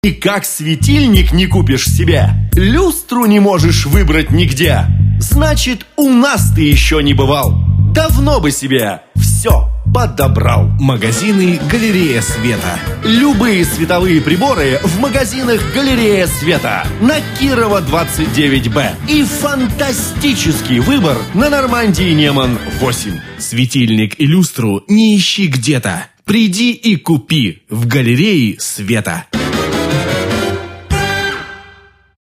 Никак светильник не купишь себе, люстру не можешь выбрать нигде. Значит, у нас ты еще не бывал. Давно бы себе все подобрал. Магазины «Галерея Света». Любые световые приборы в магазинах «Галерея Света» на Кирова 29Б. И фантастический выбор на Нормандии Неман 8. Светильник и люстру не ищи где-то. Приди и купи в «Галерее Света».